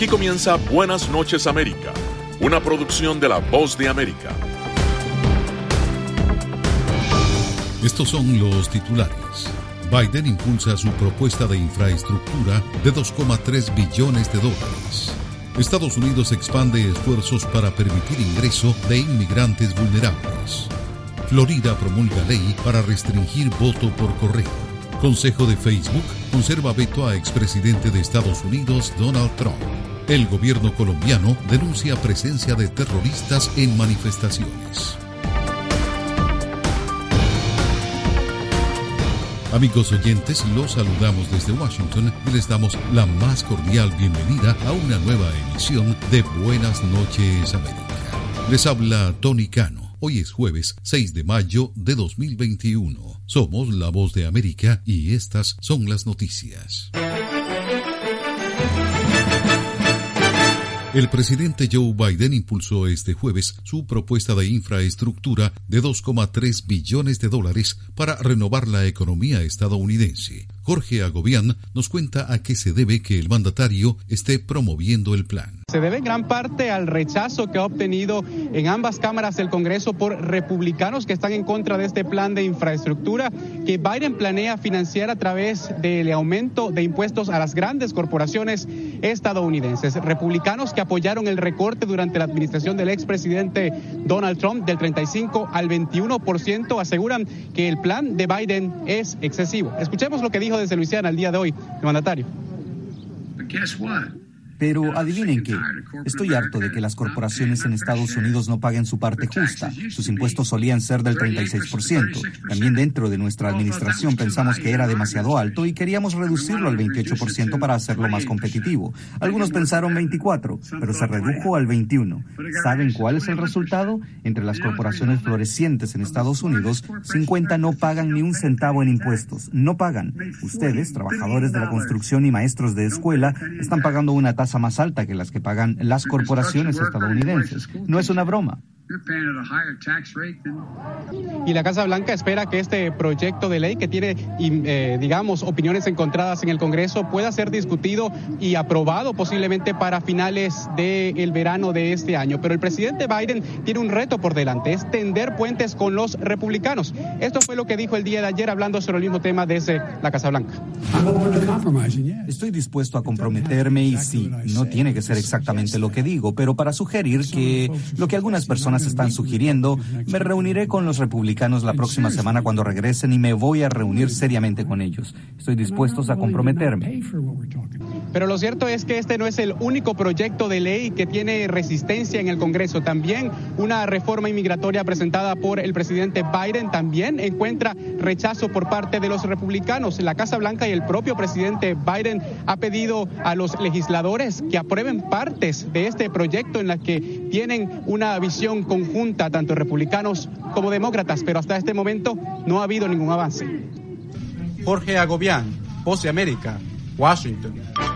Aquí comienza Buenas noches América, una producción de La Voz de América. Estos son los titulares. Biden impulsa su propuesta de infraestructura de $2,3 billones. Estados Unidos expande esfuerzos para permitir ingreso de inmigrantes vulnerables. Florida promulga ley para restringir voto por correo. Consejo de Facebook conserva veto a expresidente de Estados Unidos Donald Trump. El gobierno colombiano denuncia presencia de terroristas en manifestaciones. Amigos oyentes, los saludamos desde Washington y les damos la más cordial bienvenida a una nueva emisión de Buenas noches América. Les habla Tony Cano. Hoy es jueves 6 de mayo de 2021. Somos La Voz de América y estas son las noticias. El presidente Joe Biden impulsó este jueves su propuesta de infraestructura de $2,3 billones para renovar la economía estadounidense. Jorge Agobián nos cuenta a qué se debe que el mandatario esté promoviendo el plan. Se debe en gran parte al rechazo que ha obtenido en ambas cámaras del Congreso por republicanos que están en contra de este plan de infraestructura que Biden planea financiar a través del aumento de impuestos a las grandes corporaciones estadounidenses. Republicanos que apoyaron el recorte durante la administración del expresidente Donald Trump del 35 al 21% aseguran que el plan de Biden es excesivo. Escuchemos lo que dijo desde Luisiana el día de hoy el mandatario. Pero adivinen qué, estoy harto de que las corporaciones en Estados Unidos no paguen su parte justa. Sus impuestos solían ser del 36%. También dentro de nuestra administración pensamos que era demasiado alto y queríamos reducirlo al 28% para hacerlo más competitivo. Algunos pensaron 24%, pero se redujo al 21%. ¿Saben cuál es el resultado? Entre las corporaciones florecientes en Estados Unidos, 50 no pagan ni un centavo en impuestos. No pagan. Ustedes, trabajadores de la construcción y maestros de escuela, están pagando una tasa más alta que las que pagan las corporaciones estadounidenses. No es una broma. Y la Casa Blanca espera que este proyecto de ley que tiene, opiniones encontradas en el Congreso pueda ser discutido y aprobado posiblemente para finales del verano de este año. Pero el presidente Biden tiene un reto por delante, es tender puentes con los republicanos. Esto fue lo que dijo el día de ayer hablando sobre el mismo tema desde la Casa Blanca. Estoy dispuesto a comprometerme y sí, no tiene que ser exactamente lo que digo, pero para sugerir que lo que algunas personas están sugiriendo, me reuniré con los republicanos la próxima semana cuando regresen y me voy a reunir seriamente con ellos. Estoy dispuesto a comprometerme. Pero lo cierto es que este no es el único proyecto de ley que tiene resistencia en el Congreso. También una reforma inmigratoria presentada por el presidente Biden también encuentra rechazo por parte de los republicanos. La Casa Blanca y el propio presidente Biden ha pedido a los legisladores que aprueben partes de este proyecto en las que tienen una visión conjunta, tanto republicanos como demócratas, pero hasta este momento no ha habido ningún avance. Jorge Agobián, Voz de América, Washington.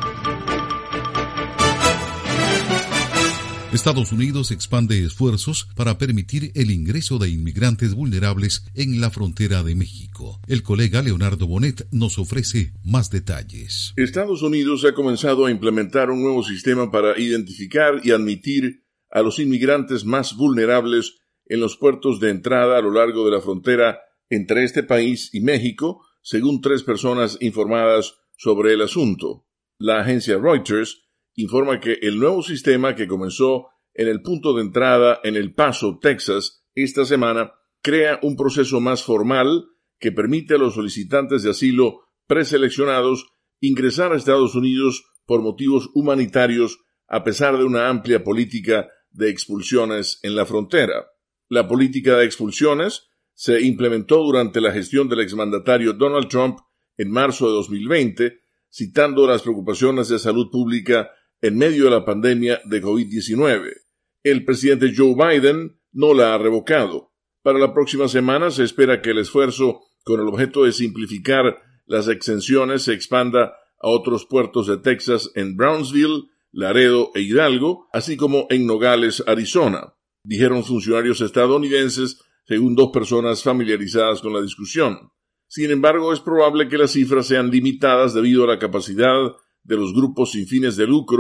Estados Unidos expande esfuerzos para permitir el ingreso de inmigrantes vulnerables en la frontera de México. El colega Leonardo Bonet nos ofrece más detalles. Estados Unidos ha comenzado a implementar un nuevo sistema para identificar y admitir a los inmigrantes más vulnerables en los puertos de entrada a lo largo de la frontera entre este país y México, según 3 personas informadas sobre el asunto. La agencia Reuters informa que el nuevo sistema que comenzó en el punto de entrada en El Paso, Texas, esta semana, crea un proceso más formal que permite a los solicitantes de asilo preseleccionados ingresar a Estados Unidos por motivos humanitarios a pesar de una amplia política de expulsiones en la frontera. La política de expulsiones se implementó durante la gestión del exmandatario Donald Trump en marzo de 2020, citando las preocupaciones de salud pública en medio de la pandemia de COVID-19. El presidente Joe Biden no la ha revocado. Para la próxima semana se espera que el esfuerzo con el objeto de simplificar las exenciones se expanda a otros puertos de Texas en Brownsville, Laredo e Hidalgo, así como en Nogales, Arizona, dijeron funcionarios estadounidenses, según 2 personas familiarizadas con la discusión. Sin embargo, es probable que las cifras sean limitadas debido a la capacidad de los grupos sin fines de lucro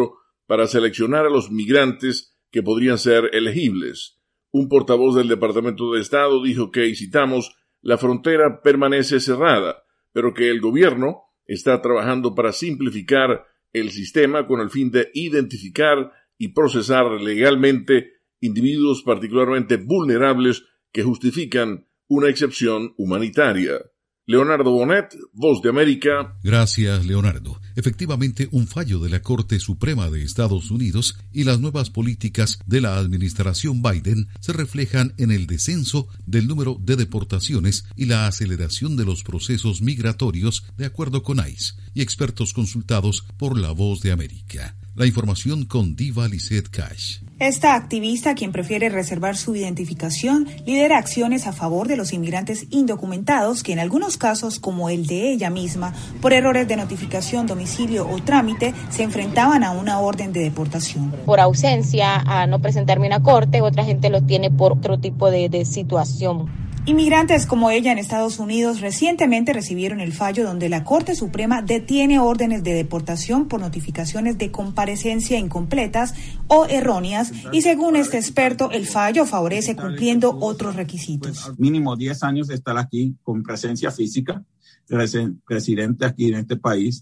para seleccionar a los migrantes que podrían ser elegibles. Un portavoz del Departamento de Estado dijo que, y citamos, la frontera permanece cerrada, pero que el gobierno está trabajando para simplificar el sistema con el fin de identificar y procesar legalmente individuos particularmente vulnerables que justifican una excepción humanitaria. Leonardo Bonet, Voz de América. Gracias, Leonardo. Efectivamente, un fallo de la Corte Suprema de Estados Unidos y las nuevas políticas de la administración Biden se reflejan en el descenso del número de deportaciones y la aceleración de los procesos migratorios, de acuerdo con ICE y expertos consultados por La Voz de América. La información con Diva Lisette Cash. Esta activista, quien prefiere reservar su identificación, lidera acciones a favor de los inmigrantes indocumentados que en algunos casos, como el de ella misma, por errores de notificación, domicilio o trámite, se enfrentaban a una orden de deportación. Por ausencia, a no presentarme en una corte, otra gente lo tiene por otro tipo de situación. Inmigrantes como ella en Estados Unidos recientemente recibieron el fallo donde la Corte Suprema detiene órdenes de deportación por notificaciones de comparecencia incompletas o erróneas y según este experto el fallo favorece cumpliendo otros requisitos. Mínimo 10 años de estar aquí con presencia física, residente aquí en este país,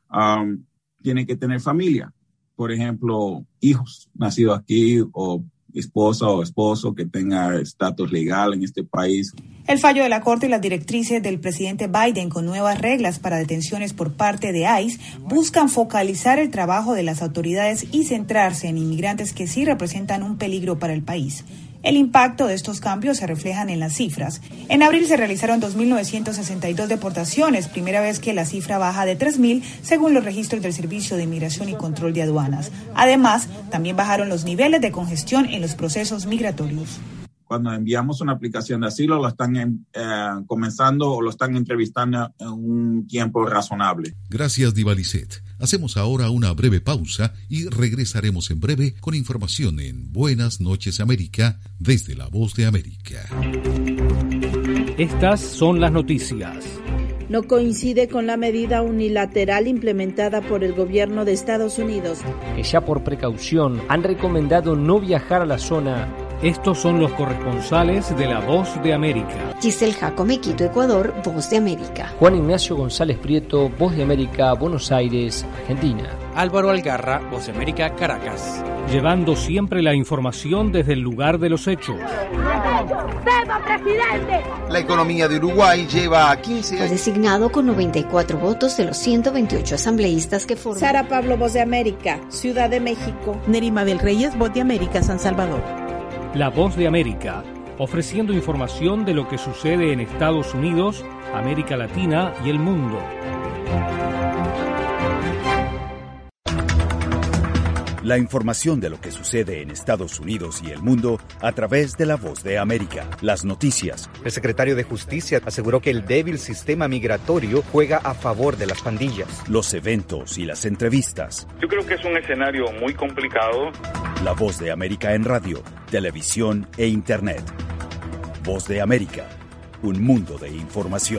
tiene que tener familia, por ejemplo, hijos nacidos aquí o esposa o esposo que tenga estatus legal en este país. El fallo de la Corte y las directrices del presidente Biden con nuevas reglas para detenciones por parte de ICE buscan focalizar el trabajo de las autoridades y centrarse en inmigrantes que sí representan un peligro para el país. El impacto de estos cambios se reflejan en las cifras. En abril se realizaron 2.962 deportaciones, primera vez que la cifra baja de 3.000, según los registros del Servicio de Inmigración y Control de Aduanas. Además, también bajaron los niveles de congestión en los procesos migratorios. Cuando enviamos una aplicación de asilo, lo están comenzando o lo están entrevistando en un tiempo razonable. Gracias, Diva Lisette. Hacemos ahora una breve pausa y regresaremos en breve con información en Buenas Noches América, desde La Voz de América. Estas son las noticias. No coincide con la medida unilateral implementada por el gobierno de Estados Unidos, que ya por precaución han recomendado no viajar a la zona. Estos son los corresponsales de La Voz de América. Giselle Jacome, Quito, Ecuador, Voz de América. Juan Ignacio González Prieto, Voz de América, Buenos Aires, Argentina. Álvaro Algarra, Voz de América, Caracas. Llevando siempre la información desde el lugar de los hechos. La economía de Uruguay lleva a 15 años. Fue designado con 94 votos de los 128 asambleístas que forman. Sara Pablo, Voz de América, Ciudad de México. Nerima del Reyes, Voz de América, San Salvador. La Voz de América, ofreciendo información de lo que sucede en Estados Unidos, América Latina y el mundo. La información de lo que sucede en Estados Unidos y el mundo a través de La Voz de América. Las noticias. El secretario de Justicia aseguró que el débil sistema migratorio juega a favor de las pandillas. Los eventos y las entrevistas. Yo creo que es un escenario muy complicado. La Voz de América en radio, televisión e Internet. Voz de América, un mundo de información.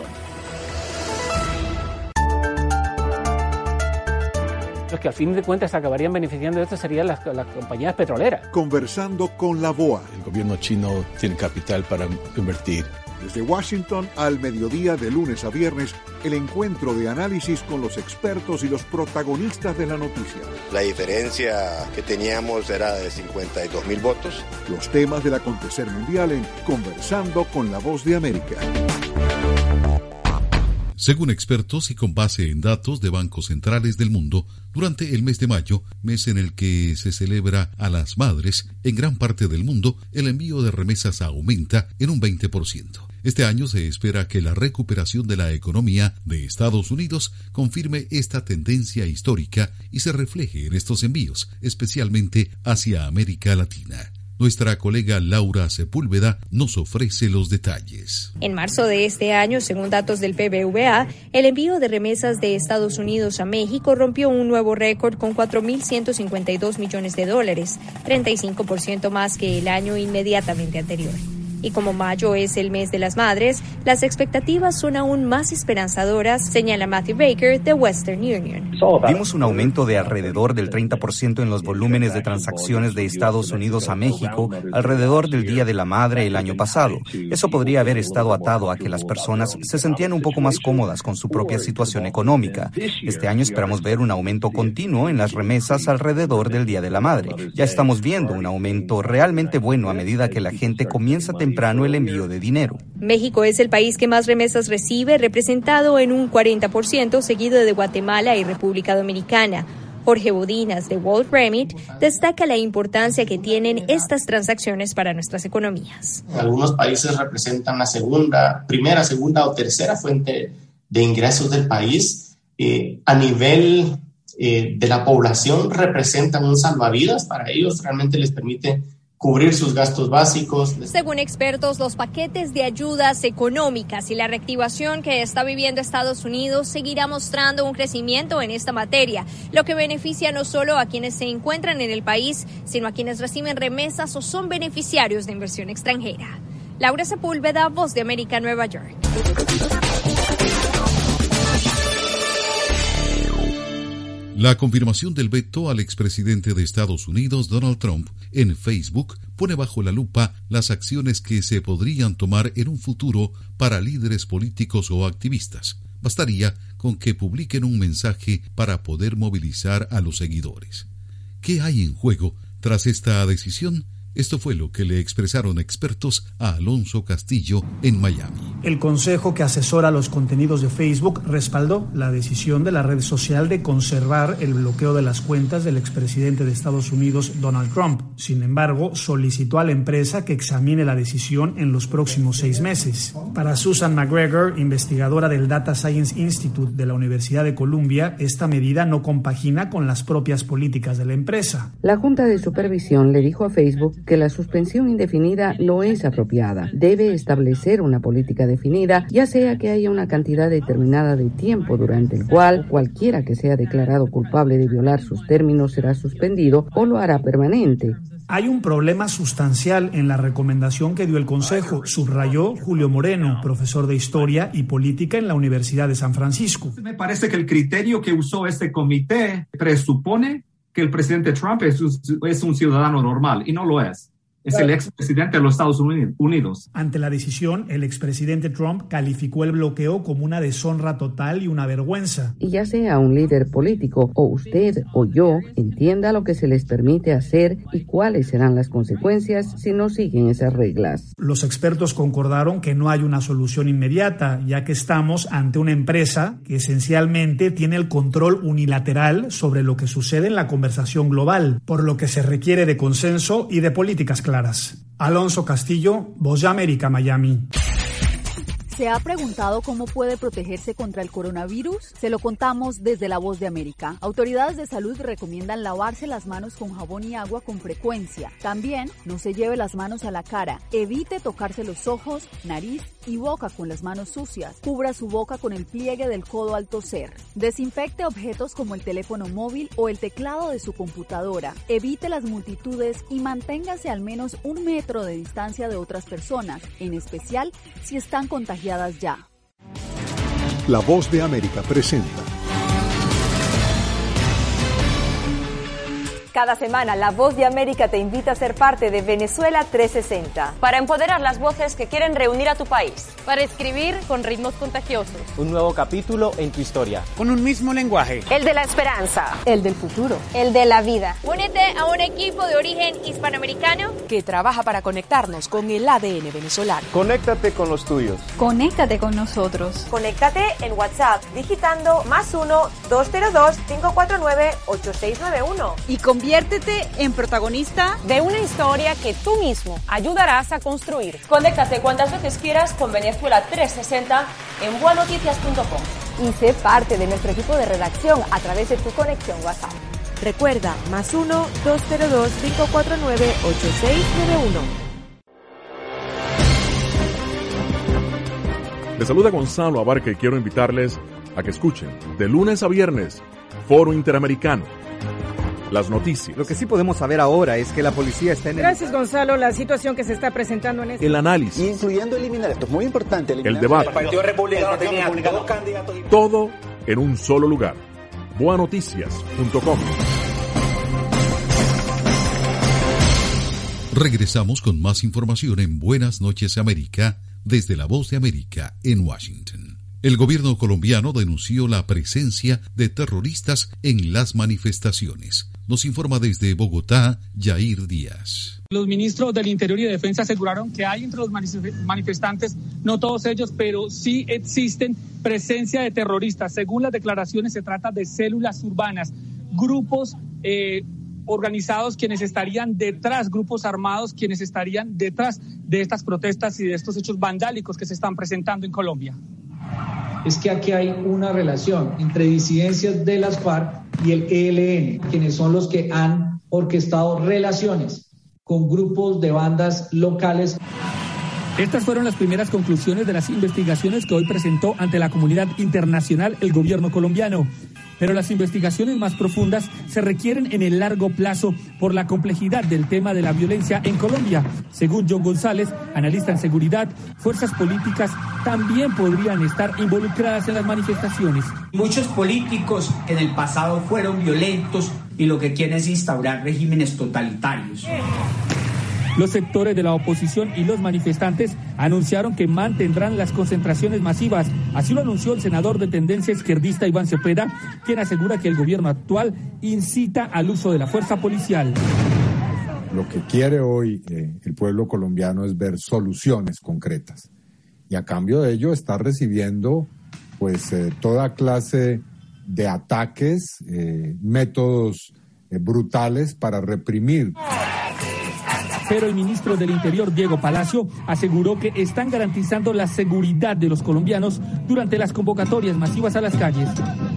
Los que al fin de cuentas acabarían beneficiando de esto serían las compañías petroleras. Conversando con la BOA. El gobierno chino tiene capital para invertir. Desde Washington al mediodía de lunes a viernes, el encuentro de análisis con los expertos y los protagonistas de la noticia. La diferencia que teníamos era de 52.000 votos. Los temas del acontecer mundial en Conversando con la Voz de América. Según expertos y con base en datos de bancos centrales del mundo, durante el mes de mayo, mes en el que se celebra a las madres, en gran parte del mundo, el envío de remesas aumenta en un 20%. Este año se espera que la recuperación de la economía de Estados Unidos confirme esta tendencia histórica y se refleje en estos envíos, especialmente hacia América Latina. Nuestra colega Laura Sepúlveda nos ofrece los detalles. En marzo de este año, según datos del BBVA, el envío de remesas de Estados Unidos a México rompió un nuevo récord con $4.152 millones, 35% más que el año inmediatamente anterior. Y como mayo es el mes de las madres, las expectativas son aún más esperanzadoras, señala Matthew Baker de Western Union. Vimos un aumento de alrededor del 30% en los volúmenes de transacciones de Estados Unidos a México alrededor del Día de la Madre el año pasado. Eso podría haber estado atado a que las personas se sentían un poco más cómodas con su propia situación económica. Este año esperamos ver un aumento continuo en las remesas alrededor del Día de la Madre. Ya estamos viendo un aumento realmente bueno a medida que la gente comienza temprano el envío de dinero. México es el país que más remesas recibe, representado en un 40%, seguido de Guatemala y República Dominicana. Jorge Bodinas, de World Remit, destaca la importancia que tienen estas transacciones para nuestras economías. Algunos países representan la primera, segunda o tercera fuente de ingresos del país. A nivel de la población representan un salvavidas para ellos, realmente les permite cubrir sus gastos básicos. Según expertos, los paquetes de ayudas económicas y la reactivación que está viviendo Estados Unidos seguirá mostrando un crecimiento en esta materia, lo que beneficia no solo a quienes se encuentran en el país, sino a quienes reciben remesas o son beneficiarios de inversión extranjera. Laura Sepúlveda, Voz de América, Nueva York. La confirmación del veto al expresidente de Estados Unidos, Donald Trump, en Facebook pone bajo la lupa las acciones que se podrían tomar en un futuro para líderes políticos o activistas. Bastaría con que publiquen un mensaje para poder movilizar a los seguidores. ¿Qué hay en juego tras esta decisión? Esto fue lo que le expresaron expertos a Alonso Castillo en Miami. El consejo que asesora los contenidos de Facebook respaldó la decisión de la red social de conservar el bloqueo de las cuentas del expresidente de Estados Unidos, Donald Trump. Sin embargo, solicitó a la empresa que examine la decisión en los próximos 6 meses. Para Susan McGregor, investigadora del Data Science Institute de la Universidad de Columbia, esta medida no compagina con las propias políticas de la empresa. La Junta de Supervisión le dijo a Facebook que la suspensión indefinida no es apropiada. Debe establecer una política definida, ya sea que haya una cantidad determinada de tiempo durante el cual cualquiera que sea declarado culpable de violar sus términos será suspendido o lo hará permanente. Hay un problema sustancial en la recomendación que dio el Consejo, subrayó Julio Moreno, profesor de Historia y Política en la Universidad de San Francisco. Me parece que el criterio que usó este comité presupone que el presidente Trump es un ciudadano normal, y no lo es. Es el expresidente de los Estados Unidos. Ante la decisión, el expresidente Trump calificó el bloqueo como una deshonra total y una vergüenza. Y ya sea un líder político o usted o yo, entienda lo que se les permite hacer y cuáles serán las consecuencias si no siguen esas reglas. Los expertos concordaron que no hay una solución inmediata, ya que estamos ante una empresa que esencialmente tiene el control unilateral sobre lo que sucede en la conversación global, por lo que se requiere de consenso y de políticas claras. Alonso Castillo, Voz de América, Miami. ¿Se ha preguntado cómo puede protegerse contra el coronavirus? Se lo contamos desde La Voz de América. Autoridades de salud recomiendan lavarse las manos con jabón y agua con frecuencia. También no se lleve las manos a la cara. Evite tocarse los ojos, nariz y boca con las manos sucias. Cubra su boca con el pliegue del codo al toser. Desinfecte objetos como el teléfono móvil o el teclado de su computadora. Evite las multitudes y manténgase al menos 1 metro de distancia de otras personas, en especial si están contagiadas ya. La Voz de América presenta. Cada semana, La Voz de América te invita a ser parte de Venezuela 360. Para empoderar las voces que quieren reunir a tu país. Para escribir con ritmos contagiosos. Un nuevo capítulo en tu historia. Con un mismo lenguaje. El de la esperanza. El del futuro. El de la vida. Únete a un equipo de origen hispanoamericano que trabaja para conectarnos con el ADN venezolano. Conéctate con los tuyos. Conéctate con nosotros. Conéctate en WhatsApp digitando +1-202-549-8691. Y conviértete en protagonista de una historia que tú mismo ayudarás a construir. Conéctate cuantas veces quieras con Venezuela 360 en buenoticias.com. Y sé parte de nuestro equipo de redacción a través de tu conexión WhatsApp. Recuerda, +1-202-549-8691. Les saluda Gonzalo Abarca y quiero invitarles a que escuchen de lunes a viernes Foro Interamericano, las noticias. Lo que sí podemos saber ahora es que la policía está en Gracias, Gonzalo. La situación que se está presentando en el análisis. Incluyendo eliminar, esto es muy importante. El debate. El Partido Republicano tenía dos candidatos. Todo en un solo lugar. Boanoticias.com. Regresamos con más información en Buenas Noches América, desde La Voz de América en Washington. El gobierno colombiano denunció la presencia de terroristas en las manifestaciones. Nos informa desde Bogotá, Yair Díaz. Los ministros del Interior y de Defensa aseguraron que hay entre los manifestantes, no todos ellos, pero sí existen presencia de terroristas. Según las declaraciones, se trata de células urbanas, grupos organizados quienes estarían detrás, grupos armados quienes estarían detrás de estas protestas y de estos hechos vandálicos que se están presentando en Colombia. Es que aquí hay una relación entre disidencias de las FARC y el ELN, quienes son los que han orquestado relaciones con grupos de bandas locales. Estas fueron las primeras conclusiones de las investigaciones que hoy presentó ante la comunidad internacional el gobierno colombiano. Pero las investigaciones más profundas se requieren en el largo plazo por la complejidad del tema de la violencia en Colombia. Según John González, analista en seguridad, fuerzas políticas también podrían estar involucradas en las manifestaciones. Muchos políticos en el pasado fueron violentos y lo que quieren es instaurar regímenes totalitarios. Los sectores de la oposición y los manifestantes anunciaron que mantendrán las concentraciones masivas. Así lo anunció el senador de tendencia izquierdista Iván Cepeda, quien asegura que el gobierno actual incita al uso de la fuerza policial. Lo que quiere hoy el pueblo colombiano es ver soluciones concretas. Y a cambio de ello está recibiendo toda clase de ataques, métodos brutales para reprimir. Pero el ministro del Interior, Diego Palacio, aseguró que están garantizando la seguridad de los colombianos durante las convocatorias masivas a las calles.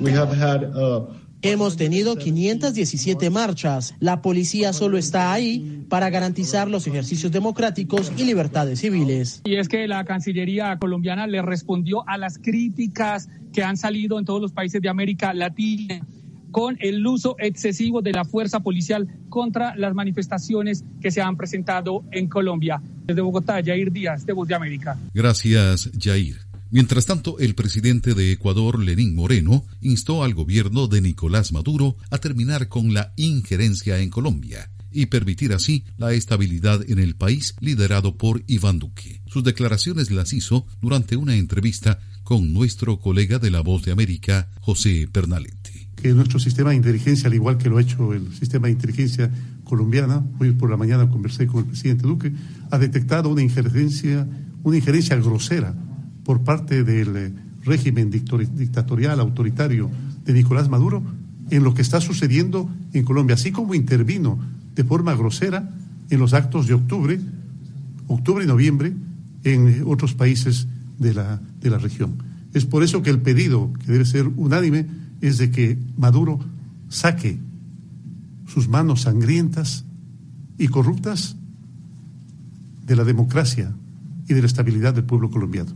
Hemos tenido 517 marchas. La policía solo está ahí para garantizar los ejercicios democráticos y libertades civiles. Y es que la Cancillería colombiana le respondió a las críticas que han salido en todos los países de América Latina con el uso excesivo de la fuerza policial contra las manifestaciones que se han presentado en Colombia. Desde Bogotá, Yair Díaz, de Voz de América. Gracias, Yair. Mientras tanto, el presidente de Ecuador, Lenín Moreno, instó al gobierno de Nicolás Maduro a terminar con la injerencia en Colombia y permitir así la estabilidad en el país liderado por Iván Duque. Sus declaraciones las hizo durante una entrevista con nuestro colega de La Voz de América, José Pernalete. Que nuestro sistema de inteligencia, al igual que lo ha hecho el sistema de inteligencia colombiana, hoy por la mañana conversé con el presidente Duque, ha detectado una injerencia grosera por parte del régimen dictatorial, autoritario de Nicolás Maduro en lo que está sucediendo en Colombia, así como intervino de forma grosera en los actos de octubre y noviembre en otros países de la región. Es por eso que el pedido, que debe ser unánime, es de que Maduro saque sus manos sangrientas y corruptas de la democracia y de la estabilidad del pueblo colombiano.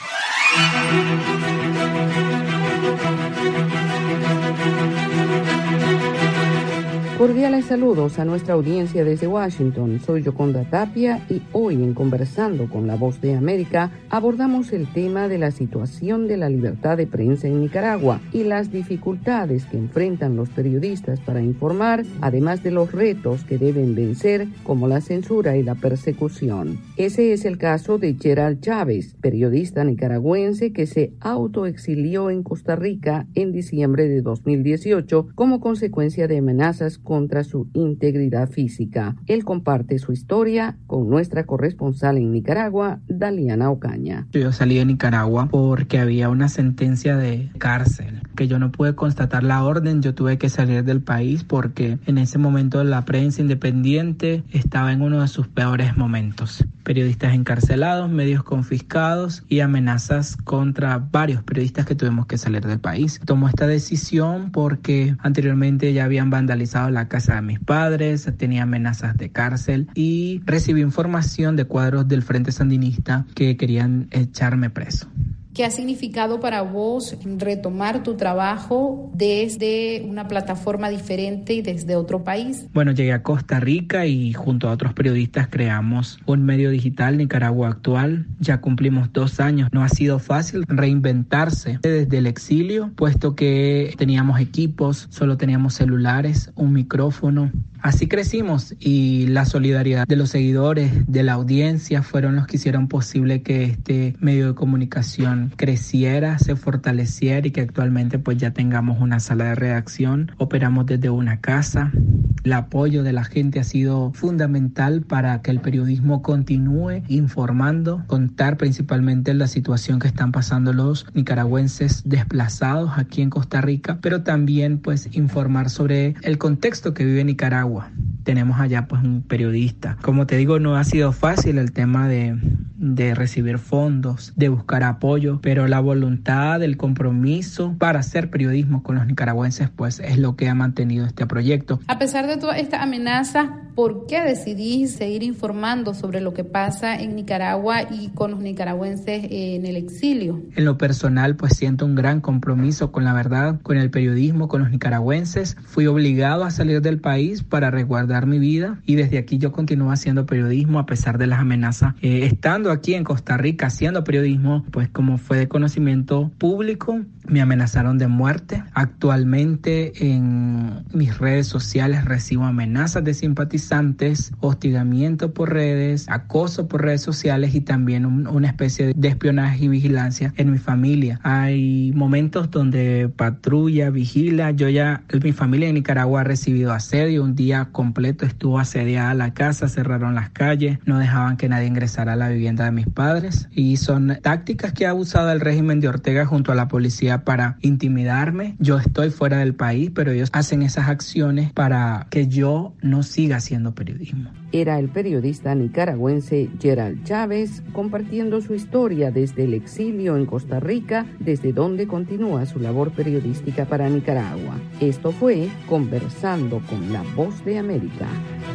Cordiales saludos a nuestra audiencia desde Washington. Soy Yoconda Tapia y hoy en Conversando con La Voz de América abordamos el tema de la situación de la libertad de prensa en Nicaragua y las dificultades que enfrentan los periodistas para informar, además de los retos que deben vencer como la censura y la persecución. Ese es el caso de Gerald Chávez, periodista nicaragüense que se autoexilió en Costa Rica en diciembre de 2018 como consecuencia de amenazas contra su integridad física. Él comparte su historia con nuestra corresponsal en Nicaragua, Daliana Ocaña. Yo salí de Nicaragua porque había una sentencia de cárcel, que yo no pude constatar la orden, yo tuve que salir del país porque en ese momento la prensa independiente estaba en uno de sus peores momentos. Periodistas encarcelados, medios confiscados y amenazas contra varios periodistas que tuvimos que salir del país. Tomó esta decisión porque anteriormente ya habían vandalizado la casa de mis padres, tenía amenazas de cárcel y recibí información de cuadros del Frente Sandinista que querían echarme preso. ¿Qué ha significado para vos retomar tu trabajo desde una plataforma diferente y desde otro país? Bueno, llegué a Costa Rica y junto a otros periodistas creamos un medio digital, Nicaragua Actual. Ya cumplimos 2 años. No ha sido fácil reinventarse desde el exilio, puesto que teníamos equipos, solo teníamos celulares, un micrófono. Así crecimos y la solidaridad de los seguidores, de la audiencia, fueron los que hicieron posible que este medio de comunicación creciera, se fortaleciera y que actualmente pues ya tengamos una sala de redacción. Operamos desde una casa. El apoyo de la gente ha sido fundamental para que el periodismo continúe informando, contar principalmente la situación que están pasando los nicaragüenses desplazados aquí en Costa Rica, pero también pues informar sobre el contexto que vive Nicaragua. Tenemos allá pues un periodista. Como te digo, no ha sido fácil el tema de recibir fondos, de buscar apoyo, pero la voluntad, el compromiso para hacer periodismo con los nicaragüenses pues es lo que ha mantenido este proyecto. A pesar de toda esta amenaza, ¿por qué decidís seguir informando sobre lo que pasa en Nicaragua y con los nicaragüenses en el exilio? En lo personal pues siento un gran compromiso con la verdad, con el periodismo, con los nicaragüenses. Fui obligado a salir del país para resguardar mi vida y desde aquí yo continúo haciendo periodismo a pesar de las amenazas. Estando aquí en Costa Rica haciendo periodismo, pues como fue de conocimiento público, me amenazaron de muerte. Actualmente en mis redes sociales recibo amenazas de simpatizantes, hostigamiento por redes, acoso por redes sociales y también una especie de espionaje y vigilancia en mi familia. Hay momentos donde patrulla, vigila. Mi familia en Nicaragua ha recibido asedio. Un día completo estuvo asediada la casa, cerraron las calles, no dejaban que nadie ingresara a la vivienda de mis padres y son tácticas que ha usado el régimen de Ortega junto a la policía para intimidarme. Yo estoy fuera del país, pero ellos hacen esas acciones para que yo no siga haciendo periodismo. Era el periodista nicaragüense Gerald Chávez compartiendo su historia desde el exilio en Costa Rica, desde donde continúa su labor periodística para Nicaragua. Esto fue Conversando con la Voz de América.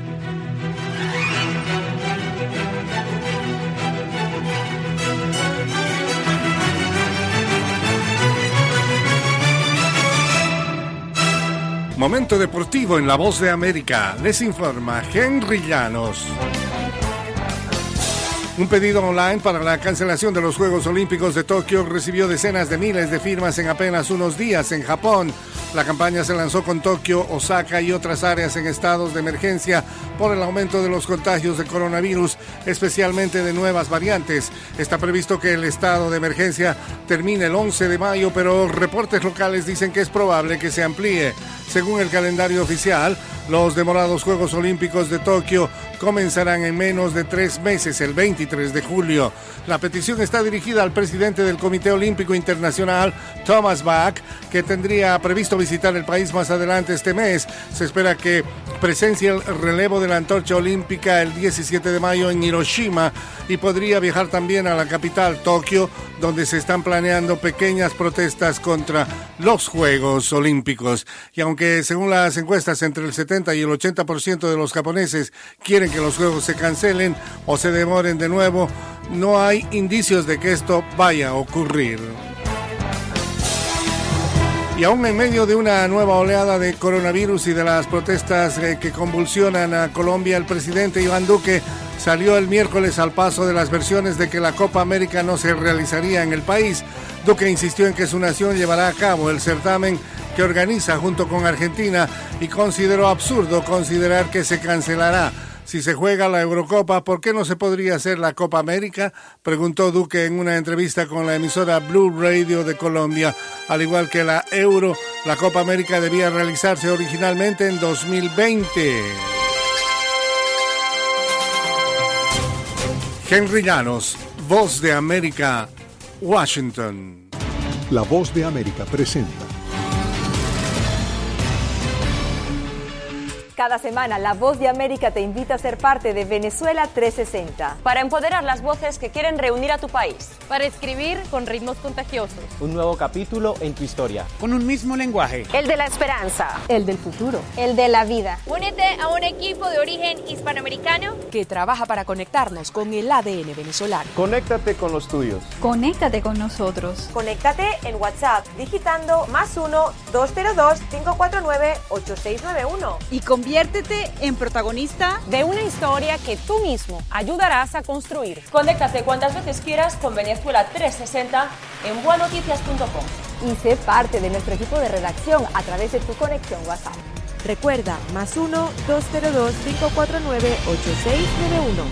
Momento deportivo en La Voz de América. Les informa Henry Llanos. Un pedido online para la cancelación de los Juegos Olímpicos de Tokio recibió decenas de miles de firmas en apenas unos días en Japón. La campaña se lanzó con Tokio, Osaka y otras áreas en estados de emergencia por el aumento de los contagios de coronavirus, especialmente de nuevas variantes. Está previsto que el estado de emergencia termine el 11 de mayo, pero reportes locales dicen que es probable que se amplíe. Según el calendario oficial, los demorados Juegos Olímpicos de Tokio comenzarán en menos de 3 meses, el 23 de julio. La petición está dirigida al presidente del Comité Olímpico Internacional, Thomas Bach, que tendría previsto visitar el país más adelante este mes. Se espera que presencie el relevo de la antorcha olímpica el 17 de mayo en Hiroshima y podría viajar también a la capital, Tokio, donde se están planeando pequeñas protestas contra los Juegos Olímpicos. Y aunque según las encuestas entre el 70 y el 80% de los japoneses quieren que los Juegos se cancelen o se demoren de nuevo, no hay indicios de que esto vaya a ocurrir. Y aún en medio de una nueva oleada de coronavirus y de las protestas que convulsionan a Colombia, el presidente Iván Duque salió el miércoles al paso de las versiones de que la Copa América no se realizaría en el país. Duque insistió en que su nación llevará a cabo el certamen que organiza junto con Argentina y consideró absurdo considerar que se cancelará. Si se juega la Eurocopa, ¿por qué no se podría hacer la Copa América?, preguntó Duque en una entrevista con la emisora Blue Radio de Colombia. Al igual que la Euro, la Copa América debía realizarse originalmente en 2020. Henry Llanos, Voz de América, Washington. La Voz de América presenta Cada semana, La Voz de América te invita a ser parte de Venezuela 360. Para empoderar las voces que quieren reunir a tu país. Para escribir con ritmos contagiosos. Un nuevo capítulo en tu historia. Con un mismo lenguaje. El de la esperanza. El del futuro. El de la vida. Únete a un equipo de origen hispanoamericano que trabaja para conectarnos con el ADN venezolano. Conéctate con los tuyos. Conéctate con nosotros. Conéctate en WhatsApp digitando +1 202 549 8691. Y conviértete en protagonista de una historia que tú mismo ayudarás a construir. Conéctate cuantas veces quieras con Venezuela 360 en buenoticias.com. Y sé parte de nuestro equipo de redacción a través de tu conexión WhatsApp. Recuerda, +1 202 549 8691.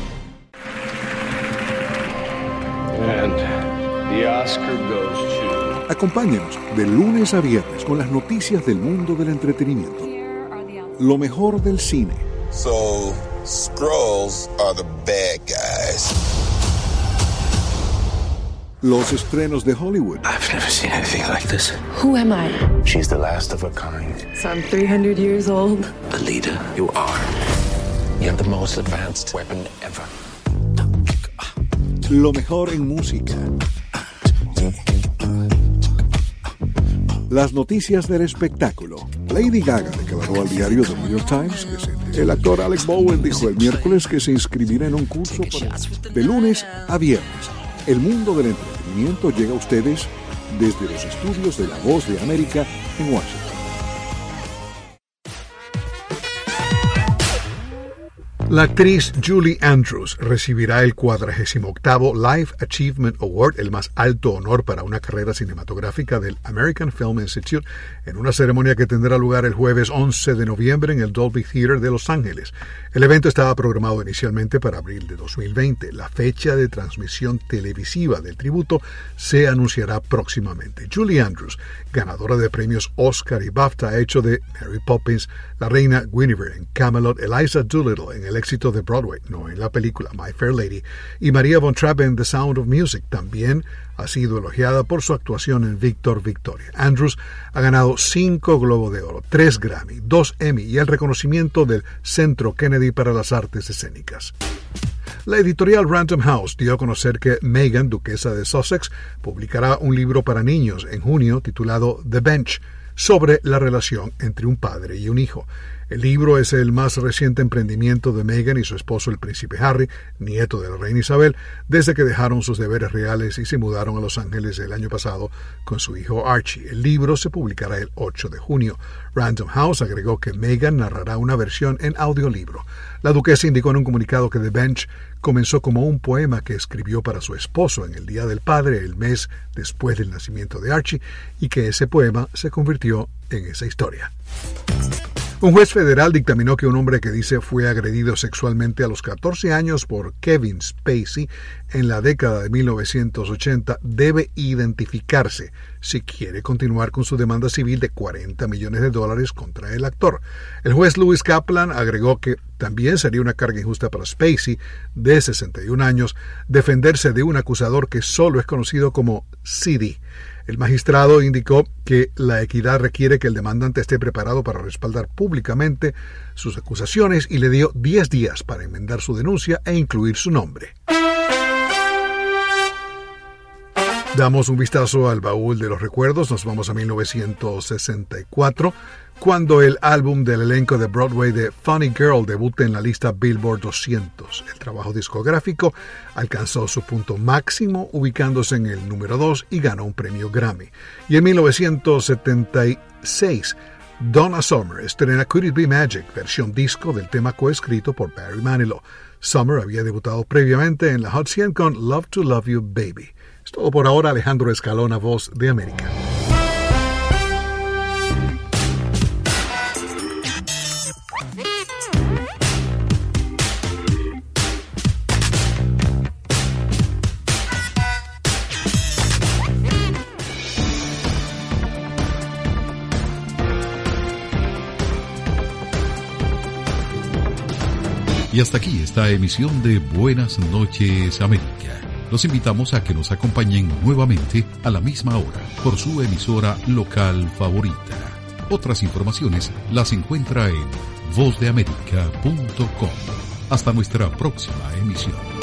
And the Oscar goes to... Acompáñanos de lunes a viernes con las noticias del mundo del entretenimiento. Lo mejor del cine. So, Skrulls are the bad guys. Los estrenos de Hollywood. I've never seen anything like this. Who am I? She's the last of her kind. So I'm 300 years old. The leader you are. You have the most advanced weapon ever. Lo mejor en música. Las noticias del espectáculo. Lady Gaga declaró al diario The New York Times que el actor Alec Baldwin dijo el miércoles que se inscribirá en un curso de lunes a viernes. El mundo del entretenimiento llega a ustedes desde los estudios de La Voz de América en Washington. La actriz Julie Andrews recibirá el 48º Life Achievement Award, el más alto honor para una carrera cinematográfica del American Film Institute, en una ceremonia que tendrá lugar el jueves 11 de noviembre en el Dolby Theater de Los Ángeles. El evento estaba programado inicialmente para abril de 2020. La fecha de transmisión televisiva del tributo se anunciará próximamente. Julie Andrews, ganadora de premios Oscar y BAFTA, ha hecho de Mary Poppins, la reina Guinevere en Camelot, Eliza Doolittle en el éxito de Broadway, no en la película My Fair Lady, y Maria von Trapp en The Sound of Music. También ha sido elogiada por su actuación en Víctor Victoria. Andrews ha ganado 5 Globos de Oro, 3 Grammy, 2 Emmy y el reconocimiento del Centro Kennedy para las Artes Escénicas. La editorial Random House dio a conocer que Meghan, duquesa de Sussex, publicará un libro para niños en junio titulado The Bench, sobre la relación entre un padre y un hijo. El libro es el más reciente emprendimiento de Meghan y su esposo, el príncipe Harry, nieto de la reina Isabel, desde que dejaron sus deberes reales y se mudaron a Los Ángeles el año pasado con su hijo Archie. El libro se publicará el 8 de junio. Random House agregó que Meghan narrará una versión en audiolibro. La duquesa indicó en un comunicado que The Bench comenzó como un poema que escribió para su esposo en el Día del Padre, el mes después del nacimiento de Archie, y que ese poema se convirtió en esa historia. Un juez federal dictaminó que un hombre que dice fue agredido sexualmente a los 14 años por Kevin Spacey en la década de 1980 debe identificarse si quiere continuar con su demanda civil de $40 millones contra el actor. El juez Lewis Kaplan agregó que también sería una carga injusta para Spacey, de 61 años, defenderse de un acusador que solo es conocido como CD. El magistrado indicó que la equidad requiere que el demandante esté preparado para respaldar públicamente sus acusaciones y le dio 10 días para enmendar su denuncia e incluir su nombre. Damos un vistazo al baúl de los recuerdos. Nos vamos a 1964, cuando el álbum del elenco de Broadway de Funny Girl debuta en la lista Billboard 200. El trabajo discográfico alcanzó su punto máximo, ubicándose en el número 2 y ganó un premio Grammy. Y en 1976, Donna Summer estrena Could It Be Magic, versión disco del tema coescrito por Barry Manilow. Summer había debutado previamente en la Hot 100 con Love to Love You Baby. Es todo por ahora. Alejandro Escalona, Voz de América. Y hasta aquí esta emisión de Buenas noches América. Los invitamos a que nos acompañen nuevamente a la misma hora por su emisora local favorita. Otras informaciones las encuentra en vozdeamerica.com. Hasta nuestra próxima emisión.